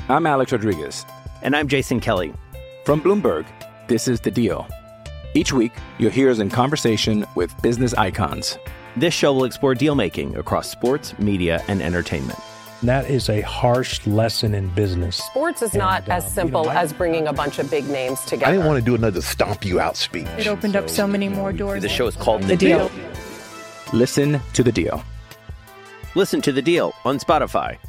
I'm Alex Rodriguez. And I'm Jason Kelly. From Bloomberg, this is The Deal. Each week, you'll hear us in conversation with business icons. This show will explore deal-making across sports, media, and entertainment. That is a harsh lesson in business. Sports is not as simple as bringing a bunch of big names together. I didn't want to do another stomp you out speech. It opened up so many more doors. The show is called The Deal. Listen to The Deal. Listen to The Deal on Spotify.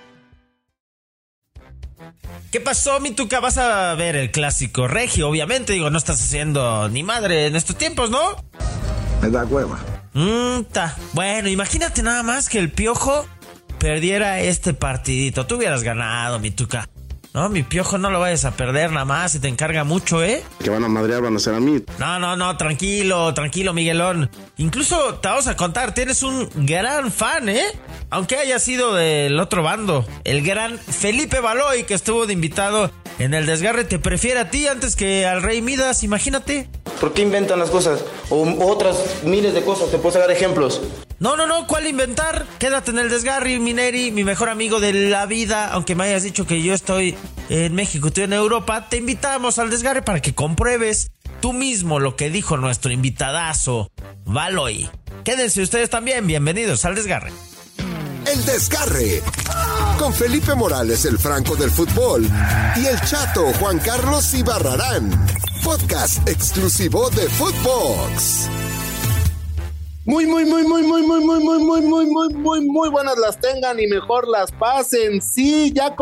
¿Qué pasó, mi Tuca? Vas a ver el clásico regio, obviamente. Digo, no estás haciendo ni madre en estos tiempos, ¿no? Me da hueva. Bueno, imagínate nada más que el Piojo perdiera este partidito. Tú hubieras ganado, mi Tuca. No, mi Piojo, no lo vayas a perder nada más. Se te encarga mucho, ¿eh? Que van a madrear, van a ser a mí. No, tranquilo, Miguelón. Incluso te vamos a contar, tienes un gran fan, ¿eh? Aunque haya sido del otro bando. El gran Felipe Baloy, que estuvo de invitado en el Desgarre, te prefiere a ti antes que al Rey Midas, imagínate. ¿Por qué inventan las cosas? O otras miles de cosas, te puedo sacar ejemplos. No, ¿cuál inventar? Quédate en el Desgarre, Mineri, mi mejor amigo de la vida. Aunque me hayas dicho que yo estoy en México y tú en Europa, te invitamos al Desgarre para que compruebes tú mismo lo que dijo nuestro invitadazo, Baloy. Quédense ustedes también, bienvenidos al Desgarre. El Desgarre, con Felipe Morales, el Franco del fútbol, y el Chato Juan Carlos Ibarrarán. Podcast exclusivo de Footbox. Muy buenas las tengan y mejor las pasen. Sí, ya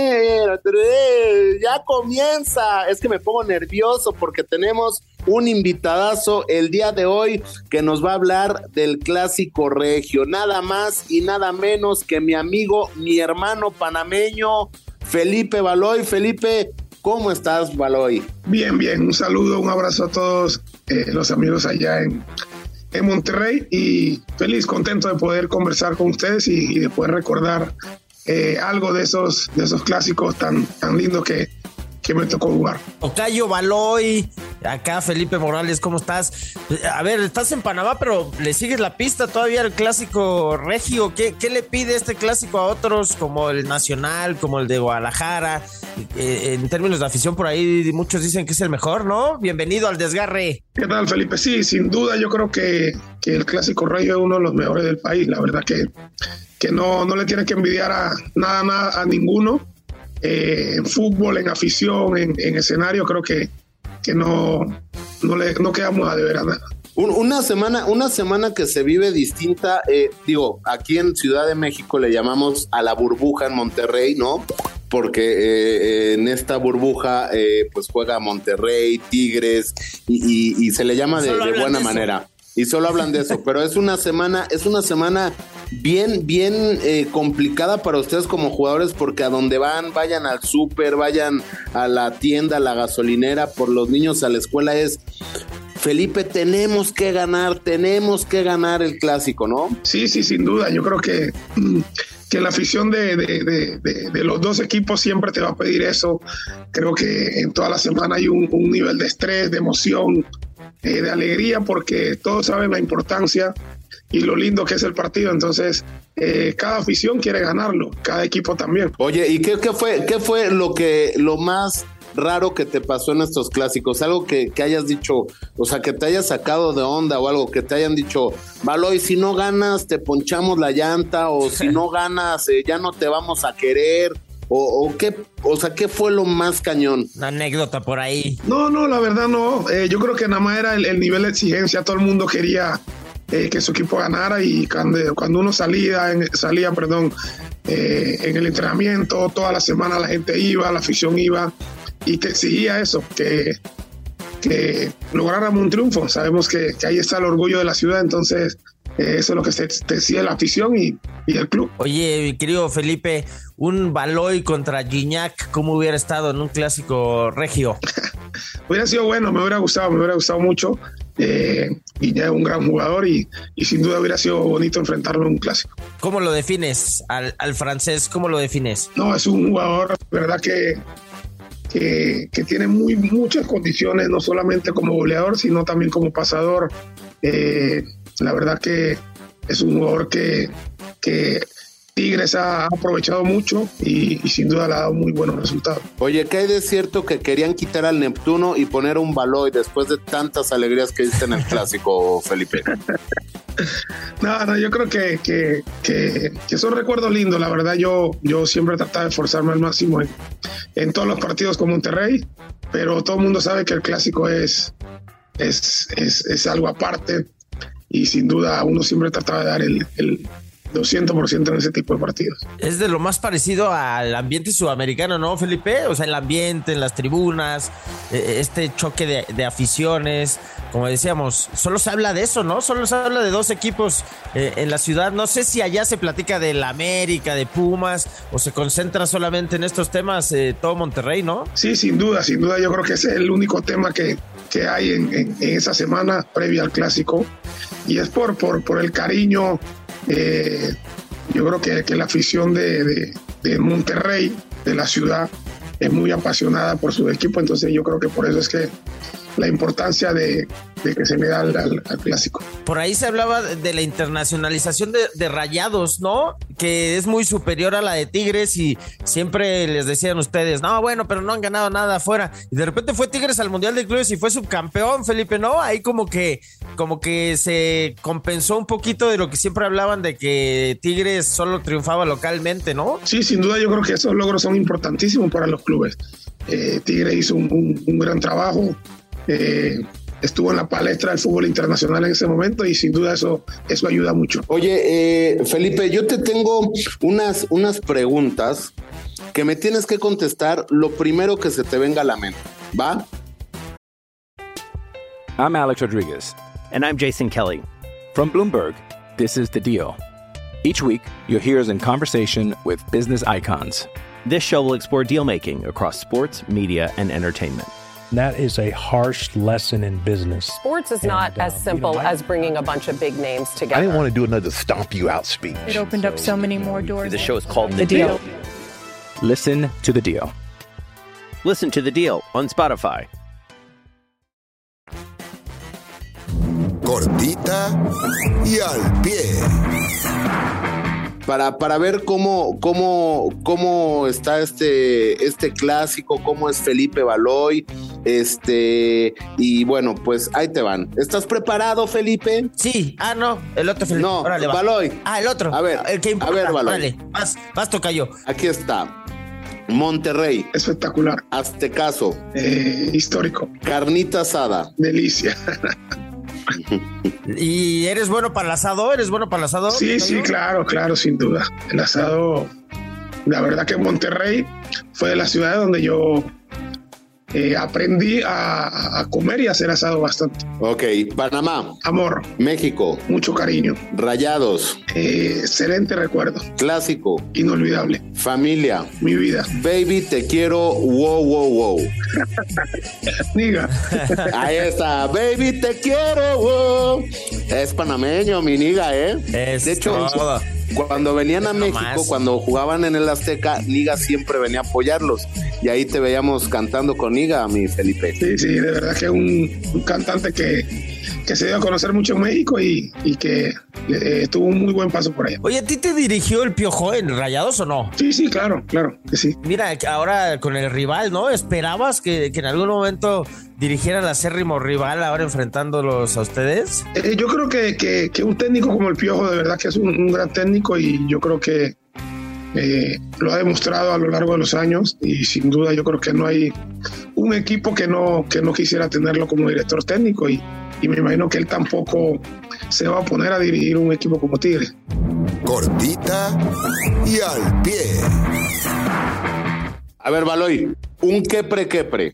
comienza. Es que me pongo nervioso porque tenemos un invitadazo el día de hoy que nos va a hablar del clásico regio. Nada más y nada menos que mi amigo, mi hermano panameño, Felipe Baloy. Felipe, ¿cómo estás, Baloy? Bien. Un saludo, un abrazo a todos los amigos allá en Monterrey y feliz, contento de poder conversar con ustedes y de poder recordar algo de esos clásicos tan lindos que me tocó jugar. Tocayo Baloy, acá Felipe Morales, ¿cómo estás? A ver, estás en Panamá, pero le sigues la pista todavía al clásico regio. ¿Qué le pide este clásico a otros como el Nacional, como el de Guadalajara? En términos de afición, por ahí muchos dicen que es el mejor, ¿no? Bienvenido al Desgarre. ¿Qué tal, Felipe? Sí, sin duda yo creo que el clásico regio es uno de los mejores del país. La verdad que no le tiene que envidiar a nada a ninguno. En fútbol, en afición, en escenario, creo que no quedamos a deber a nada. Una semana que se vive distinta, aquí en Ciudad de México le llamamos a la burbuja en Monterrey, ¿no? Porque en esta burbuja pues juega Monterrey, Tigres y se le llama de buena manera. Y solo hablan de eso, pero es una semana bien complicada para ustedes como jugadores, porque a donde vayan al súper, vayan a la tienda, a la gasolinera, por los niños a la escuela es: Felipe, tenemos que ganar el clásico, ¿no? Sí, sin duda. Yo creo que la afición de los dos equipos siempre te va a pedir eso. Creo que en toda la semana hay un nivel de estrés, de emoción, de alegría, porque todos saben la importancia y lo lindo que es el partido. Entonces cada afición quiere ganarlo, cada equipo también. Oye, ¿y qué fue lo más raro que te pasó en estos clásicos? Algo que hayas dicho, o sea, que te hayas sacado de onda, o algo que te hayan dicho: Baloy, si no ganas te ponchamos la llanta, o si no ganas ya no te vamos a querer. ¿O qué? O sea, ¿qué fue lo más cañón? Una anécdota por ahí. No, la verdad no. Yo creo que nada más era el nivel de exigencia. Todo el mundo quería que su equipo ganara, y cuando uno salía en el entrenamiento, toda la semana la gente iba, la afición iba y te exigía eso, que lográramos un triunfo. Sabemos que ahí está el orgullo de la ciudad, entonces eso es lo que te decía la afición y el club. Oye, mi querido Felipe, un Baloy contra Gignac, ¿cómo hubiera estado en un clásico regio? Hubiera sido bueno, me hubiera gustado mucho. Gignac es un gran jugador y sin duda hubiera sido bonito enfrentarlo en un clásico. ¿Cómo lo defines al francés? ¿Cómo lo defines? No, es un jugador, verdad que tiene muchas condiciones, no solamente como goleador, sino también como pasador. La verdad que es un jugador que Tigres ha aprovechado mucho y sin duda le ha dado muy buenos resultados. Oye, ¿qué hay de cierto que querían quitar al Neptuno y poner un Baloy después de tantas alegrías que diste en el clásico, Felipe? No, yo creo que son recuerdos lindos. La verdad, yo siempre trataba de esforzarme al máximo en todos los partidos con Monterrey, pero todo el mundo sabe que el clásico es algo aparte y sin duda uno siempre trataba de dar el 200% en ese tipo de partidos. Es de lo más parecido al ambiente sudamericano, ¿no, Felipe? O sea, el ambiente en las tribunas, este choque de aficiones, como decíamos, solo se habla de eso, ¿no? Solo se habla de dos equipos en la ciudad. No sé si allá se platica del América, de Pumas, o se concentra solamente en estos temas todo Monterrey, ¿no? Sí, sin duda, yo creo que ese es el único tema que hay en esa semana previa al clásico, y es por el cariño. Yo creo que la afición de Monterrey, de la ciudad, es muy apasionada por su equipo, entonces yo creo que por eso es que la importancia de que se le da al clásico. Por ahí se hablaba de la internacionalización de Rayados, ¿no? Que es muy superior a la de Tigres y siempre les decían ustedes, no, bueno, pero no han ganado nada afuera. Y de repente fue Tigres al Mundial de Clubes y fue subcampeón, Felipe, ¿no? Ahí como que se compensó un poquito de lo que siempre hablaban de que Tigres solo triunfaba localmente, ¿no? Sí, sin duda yo creo que esos logros son importantísimos para los clubes. Tigres hizo un gran trabajo. Estuvo en la palestra del fútbol internacional en ese momento y sin duda eso ayuda mucho. Oye, Felipe, yo te tengo unas preguntas que me tienes que contestar lo primero que se te venga a la mente, ¿va? I'm Alex Rodriguez. And I'm Jason Kelly. From Bloomberg, this is The Deal. Each week, you'll hear us in conversation with business icons. This show will explore deal-making across sports, media, and entertainment. That is a harsh lesson in business. Sports is not as simple as bringing a bunch of big names together. I didn't want to do another stomp you out speech. It opened up so many more doors. The show is called The Deal. Listen to The Deal. Listen to The Deal on Spotify. Cortita y al pie. Para ver cómo está este clásico, cómo es Felipe Baloy, y bueno, pues ahí te van. ¿Estás preparado, Felipe? Sí, no, el otro Felipe. No, órale, Baloy. El otro. A ver, el que importa. a ver, Baloy. Órale, vas tocayo. Aquí está. Monterrey. Espectacular. Aztecaso. Histórico. Carnita asada. Delicia. ¿Y eres bueno para el asado? Sí, claro, sin duda. El asado, la verdad que Monterrey fue de las ciudades donde yo aprendí a comer y a hacer asado bastante. Ok, Panamá. Amor. México. Mucho cariño. Rayados. Excelente recuerdo. Clásico. Inolvidable. Familia. Mi vida. Baby, te quiero, wow. Niga. Ahí está, baby, te quiero, wow. Es panameño, mi niga, ¿eh? De hecho, cuando venían a México, cuando jugaban en el Azteca, Niga siempre venía a apoyarlos. Y ahí te veíamos cantando con Niga, mi Felipe. Sí, de verdad que un cantante que se dio a conocer mucho en México y que tuvo un muy buen paso por allá. Oye, ¿a ti te dirigió el Piojo en Rayados o no? Sí, claro que sí. Mira, ahora con el rival, ¿no? ¿Esperabas que en algún momento dirigiera al acérrimo rival ahora enfrentándolos a ustedes? Yo creo que un técnico como el Piojo de verdad que es un gran técnico y yo creo que lo ha demostrado a lo largo de los años y sin duda yo creo que no hay un equipo que no quisiera tenerlo como director técnico y me imagino que él tampoco se va a poner a dirigir un equipo como Tigre. Cortita y al pie. A ver, Baloy, un quepre.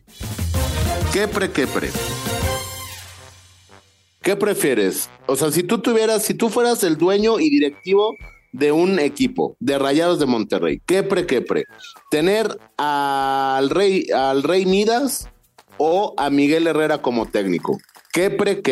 ¿Qué prefieres? O sea, si tú fueras el dueño y directivo de un equipo de Rayados de Monterrey, quepre, ¿tener al Rey Midas o a Miguel Herrera como técnico? Quepre.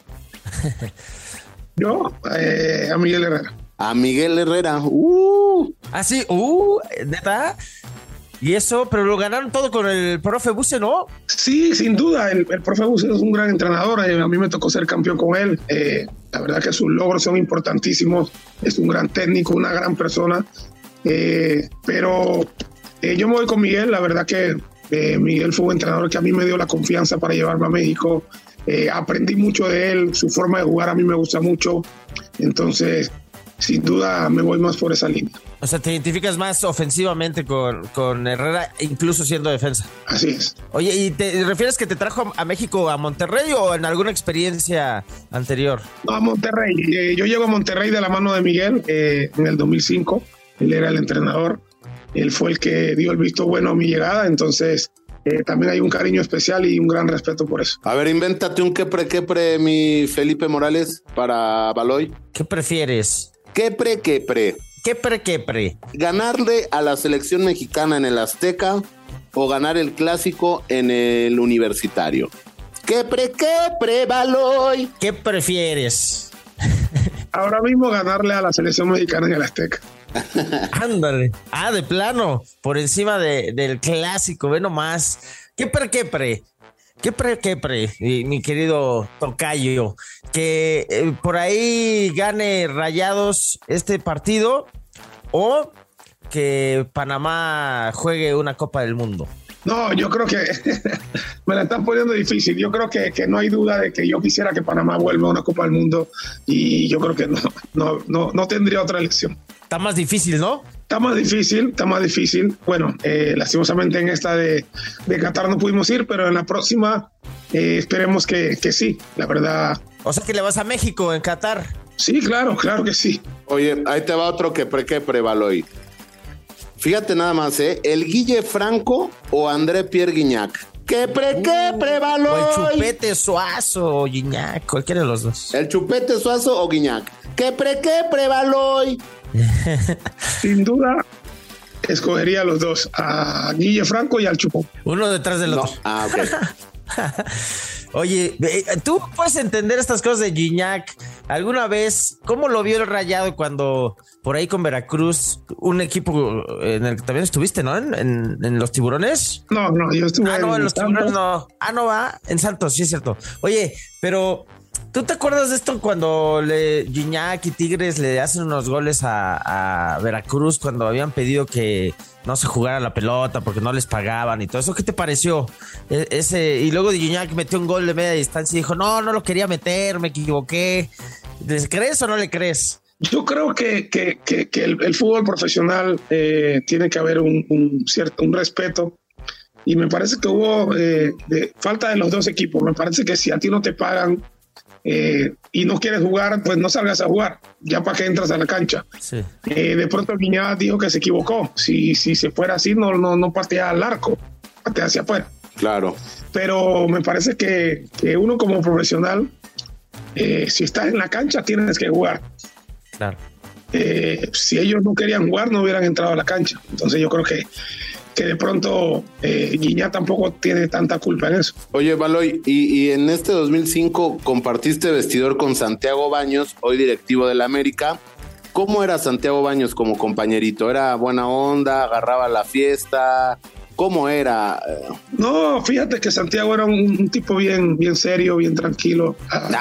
Yo, a Miguel Herrera. A Miguel Herrera. ¿Ah, sí? ¿Neta? Y eso, pero lo ganaron todo con el profe Buse, ¿no? Sí, sin duda, el profe Buse es un gran entrenador, a mí me tocó ser campeón con él, la verdad que sus logros son importantísimos, es un gran técnico, una gran persona, pero yo me voy con Miguel, la verdad que Miguel fue un entrenador que a mí me dio la confianza para llevarme a México, aprendí mucho de él, su forma de jugar a mí me gusta mucho, entonces sin duda me voy más por esa línea. O sea, te identificas más ofensivamente con Herrera, incluso siendo defensa. Así es. Oye, ¿y te refieres que te trajo a México, a Monterrey o en alguna experiencia anterior? No, a Monterrey. Yo llego a Monterrey de la mano de Miguel en el 2005. Él era el entrenador. Él fue el que dio el visto bueno a mi llegada, entonces también hay un cariño especial y un gran respeto por eso. A ver, invéntate un quepre, mi Felipe Morales, para Baloy. ¿Qué prefieres? Quepre. Quepre. ¿Ganarle a la selección mexicana en el Azteca o ganar el clásico en el Universitario? Quepre, Baloy. ¿Qué prefieres? Ahora mismo ganarle a la selección mexicana en el Azteca. Ándale. Ah, de plano, por encima del clásico, ve nomás. Quepre. Mi querido tocayo, que por ahí gane Rayados este partido o que Panamá juegue una Copa del Mundo. No, yo creo que me la están poniendo difícil. Yo creo que no hay duda de que yo quisiera que Panamá vuelva a una Copa del Mundo y yo creo que no tendría otra elección. Está más difícil, ¿no? Está más difícil. Bueno, lastimosamente en esta de Qatar no pudimos ir, pero en la próxima esperemos que sí, la verdad. O sea que le vas a México en Qatar. Sí, claro que sí. Oye, ahí te va otro quepre, Baloy. Fíjate nada más, ¿el Guille Franco o André Pierre Guignac? Quepre, Baloy. O el Chupete Suazo o Guignac, cualquiera de los dos. El Chupete Suazo o Guignac. Quepre, Baloy. Sin duda, escogería a los dos, a Guille Franco y al Chupón. Uno detrás del otro. Ok. Oye, ¿tú puedes entender estas cosas de Guignac? ¿Alguna vez, cómo lo vio el Rayado cuando por ahí con Veracruz, un equipo en el que también estuviste, ¿no? ¿En los Tiburones? No, yo estuve en los Tiburones no. Va en Santos, sí es cierto. Oye, pero ¿tú te acuerdas de esto cuando Guignac y Tigres le hacen unos goles a Veracruz cuando habían pedido que no se jugara la pelota porque no les pagaban y todo eso? ¿Qué te pareció? Y luego Guignac metió un gol de media distancia y dijo, no lo quería meter, me equivoqué. ¿Le crees o no le crees? Yo creo que el fútbol profesional tiene que haber un respeto. Y me parece que hubo falta de los dos equipos. Me parece que si a ti no te pagan y no quieres jugar, pues no salgas a jugar, ya para que entras a la cancha. Sí. De pronto Guignac dijo que se equivocó. Si se fuera así, no patea al arco, patea hacia afuera. Claro. Pero me parece que uno como profesional, si estás en la cancha, tienes que jugar. Claro. Si ellos no querían jugar, no hubieran entrado a la cancha. Entonces yo creo que de pronto Guignac tampoco tiene tanta culpa en eso. Oye, Baloy, y en este 2005 compartiste vestidor con Santiago Baños, hoy directivo del América. ¿Cómo era Santiago Baños como compañerito? ¿Era buena onda? ¿Agarraba la fiesta? ¿Cómo era? No, fíjate que Santiago era un tipo bien serio, bien tranquilo.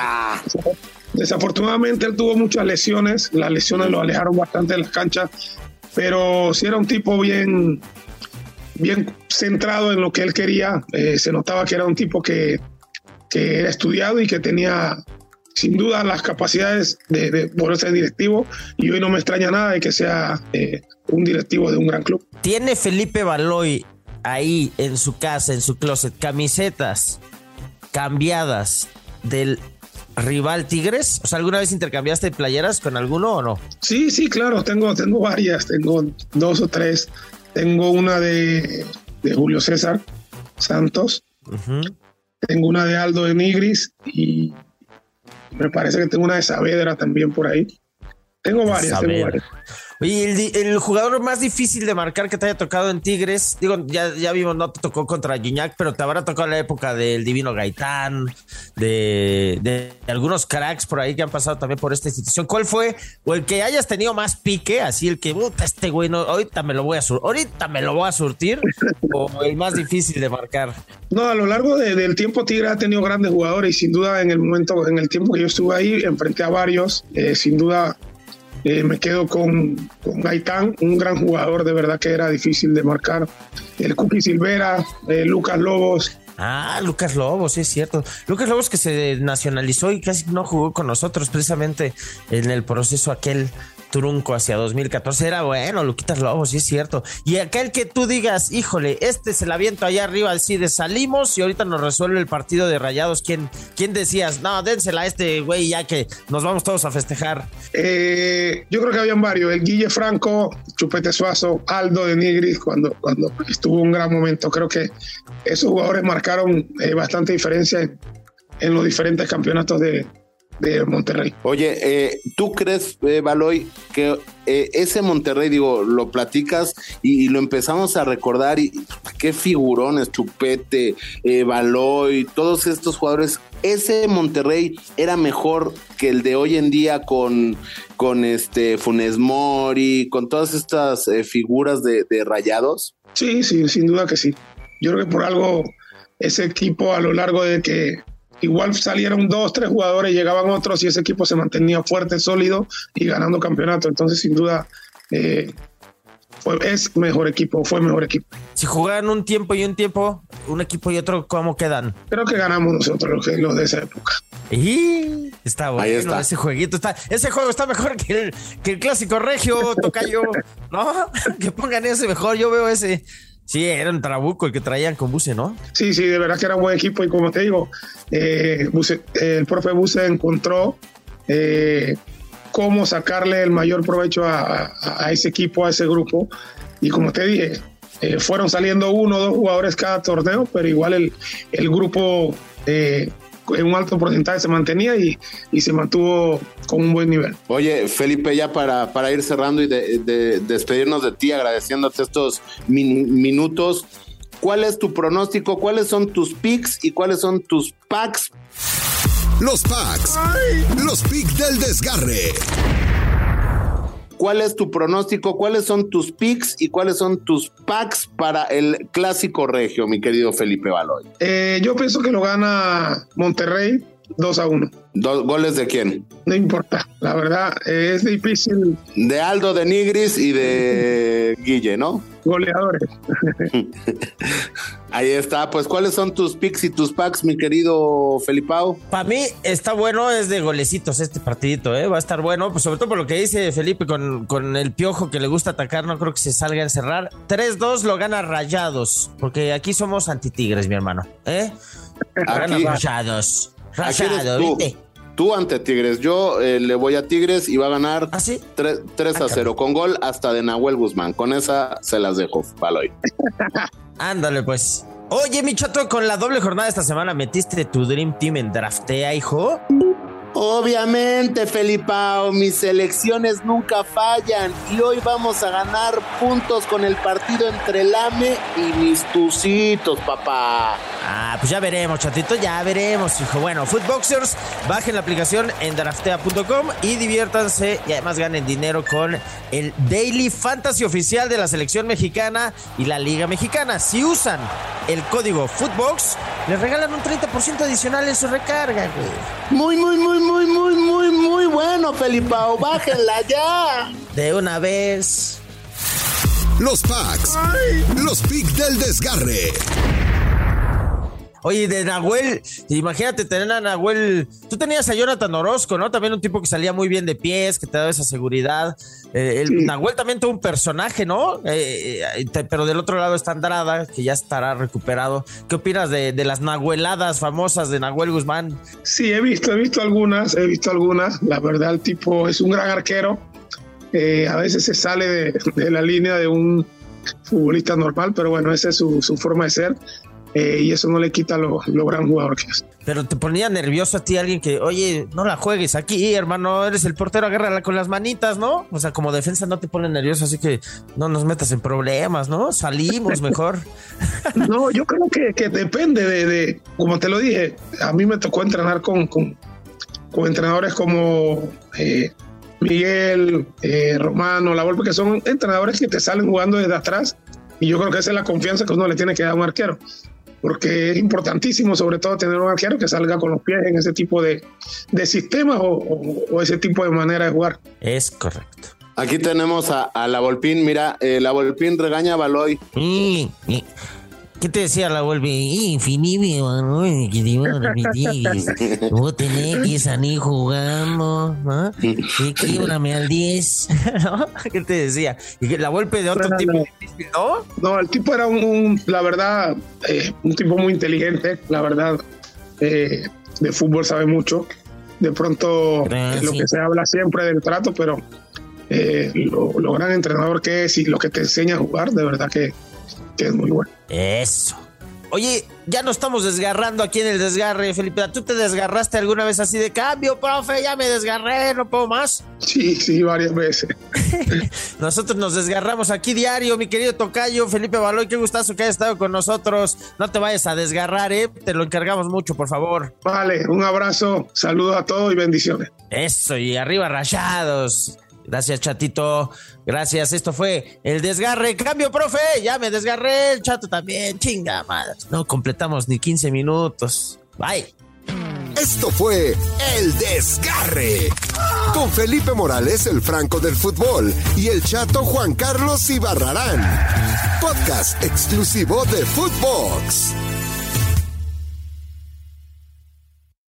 Desafortunadamente él tuvo muchas lesiones. Las lesiones lo alejaron bastante de las canchas, pero sí era un tipo bien centrado en lo que él quería. Se notaba que era un tipo que era estudiado y que tenía sin duda las capacidades de poder ser directivo, y hoy no me extraña nada de que sea un directivo de un gran club. ¿Tiene Felipe Baloy ahí en su casa, en su closet, camisetas cambiadas del rival Tigres? O sea, ¿alguna vez intercambiaste playeras con alguno o no? Sí, claro, tengo varias, tengo 2 o 3. Tengo una de Julio César Santos, tengo una de Aldo de Nigris y me parece que tengo una de Saavedra también por ahí. Tengo varias. Oye, el jugador más difícil de marcar que te haya tocado en Tigres, digo, ya vimos, no te tocó contra Gignac, pero te habrá tocado la época del Divino Gaitán, de algunos cracks por ahí que han pasado también por esta institución. ¿Cuál fue, o el que hayas tenido más pique, así el que, este güey, no, ahorita me lo voy a surtir, o el más difícil de marcar? No, a lo largo del tiempo Tigre ha tenido grandes jugadores y sin duda en el tiempo que yo estuve ahí, enfrenté a varios, sin duda. Me quedo con Gaitán, un gran jugador, de verdad que era difícil de marcar. El Cookie Silvera, Lucas Lobos. Lucas Lobos, sí es cierto. Lucas Lobos que se nacionalizó y casi no jugó con nosotros precisamente en el proceso aquel trunco hacia 2014. Era bueno, Luquitas Lobos, sí es cierto. Y aquel que tú digas, híjole, se la aviento allá arriba, así de salimos y ahorita nos resuelve el partido de Rayados. ¿Quién decías? No, dénsela a este güey ya que nos vamos todos a festejar. Yo creo que habían varios. El Guille Franco, Chupete Suazo, Aldo de Nigris, cuando estuvo un gran momento. Creo que esos jugadores marcaron bastante diferencia en los diferentes campeonatos de Monterrey. Oye, ¿tú crees, Baloy, que ese Monterrey, digo, lo platicas y lo empezamos a recordar y qué figurones, Chupete, Baloy, todos estos jugadores, ese Monterrey era mejor que el de hoy en día con Funes Mori, con todas estas figuras de Rayados? Sí, sin duda que sí. Yo creo que por algo ese equipo, a lo largo de que igual salieron 2, 3 jugadores, llegaban otros y ese equipo se mantenía fuerte, sólido y ganando campeonato. Entonces, sin duda, fue mejor equipo. Si jugaran un tiempo y un tiempo, un equipo y otro, ¿cómo quedan? Creo que ganamos nosotros los de esa época. Y está bueno ese jueguito. Ese juego está mejor que el clásico regio, tocayo, ¿no? Que pongan ese mejor, yo veo ese. Sí, era un trabuco el que traían con Buse, ¿no? Sí, de verdad que era un buen equipo y como te digo, el profe Buse encontró cómo sacarle el mayor provecho a ese equipo, a ese grupo y como te dije, fueron saliendo 1 o 2 jugadores cada torneo, pero igual el grupo en un alto porcentaje se mantenía y se mantuvo con un buen nivel. Oye, Felipe, ya para ir cerrando y de despedirnos de ti, agradeciéndote estos minutos, ¿cuál es tu pronóstico? ¿Cuáles son tus picks y cuáles son tus packs? Los packs, los picks del desgarre. ¿Cuál es tu pronóstico? ¿Cuáles son tus picks y cuáles son tus packs para el clásico regio, mi querido Felipe Baloy? Yo pienso que lo gana Monterrey 2-1. ¿2 goles de quién? No importa, la verdad es difícil. De Aldo de Nigris y de Guille, ¿no? Goleadores. Ahí está, pues ¿cuáles son tus picks y tus packs, mi querido Felipao? Para mí está bueno, es de golecitos este partidito, va a estar bueno, pues sobre todo por lo que dice Felipe con el Piojo que le gusta atacar, no creo que se salga a encerrar. 3-2 lo gana Rayados, porque aquí somos anti-tigres, mi hermano, gana Rayados. Rayado, ¿viste? Tú ante Tigres, yo le voy a Tigres y va a ganar 3-0 con gol hasta de Nahuel Guzmán. Con esa se las dejo, Baloy. Ándale, pues. Oye, mi chato, con la doble jornada esta semana, ¿metiste tu Dream Team en Draftea, hijo? Obviamente, Felipao, mis selecciones nunca fallan y hoy vamos a ganar puntos con el partido entre el AME y mis tucitos, papá. Pues ya veremos, chatito, ya veremos, hijo. Bueno, Footboxers, bajen la aplicación en draftea.com y diviértanse y además ganen dinero con el Daily Fantasy oficial de la selección mexicana y la Liga Mexicana. Si usan el código Footbox, les regalan un 30% adicional en su recarga, güey. Muy bueno, Felipao, bájenla ya. De una vez. Los packs, los picks del desgarre. Oye, de Nahuel, imagínate tener a Nahuel. Tú tenías a Jonathan Orozco, ¿no? También un tipo que salía muy bien de pies, que te daba esa seguridad. Nahuel también tuvo un personaje, ¿no? Pero del otro lado está Andrada, que ya estará recuperado. ¿Qué opinas de las nahueladas famosas de Nahuel Guzmán? Sí, he visto algunas. La verdad, el tipo es un gran arquero. A veces se sale de la línea de un futbolista normal, pero bueno, esa es su forma de ser. Y eso no le quita lo gran jugador que es. pero te ponía nervioso a ti alguien que, oye, no la juegues aquí, hermano, eres el portero, agárrala con las manitas, ¿no? O sea, como defensa no te pone nervioso, así que no nos metas en problemas, ¿no? Salimos mejor. No, yo creo que depende de, como te lo dije, a mí me tocó entrenar con entrenadores como Miguel, Romano, La Volpe, que son entrenadores que te salen jugando desde atrás, y yo creo que esa es la confianza que uno le tiene que dar a un arquero, porque es importantísimo sobre todo tener un arquero que salga con los pies en ese tipo de sistemas o ese tipo de manera de jugar. Es correcto. Aquí tenemos a La Volpín. Mira, La Volpín regaña a Baloy. ¿Qué te decía La Volpe? Infinito, que te iba a repetir. Vos tenés 10 años jugando, ¿no? Quíbrame al 10. ¿No? ¿Qué te decía? Y La Volpe de otro tipo difícil, ¿no? No, el tipo era la verdad, un tipo muy inteligente, la verdad. De fútbol sabe mucho. De pronto, lo que se habla siempre del trato, pero lo gran entrenador que es y lo que te enseña a jugar, de verdad que es muy bueno. Eso. Oye, ya nos estamos desgarrando aquí en el desgarre, Felipe. ¿Tú te desgarraste alguna vez así de cambio, profe? Ya me desgarré, no puedo más. Sí, varias veces. Nosotros nos desgarramos aquí diario, mi querido tocayo Felipe Baloy. Qué gustazo que hayas estado con nosotros. No te vayas a desgarrar, te lo encargamos mucho, por favor. Vale, un abrazo, saludos a todos y bendiciones. Eso, y arriba Rayados. Gracias, Chatito. Gracias. Esto fue El Desgarre. Cambio, profe. Ya me desgarré. El Chato también. Chinga madre. No completamos ni 15 minutos. Bye. Esto fue El Desgarre. Con Felipe Morales, el Franco del fútbol, y el Chato Juan Carlos Ibarrarán. Podcast exclusivo de Footbox.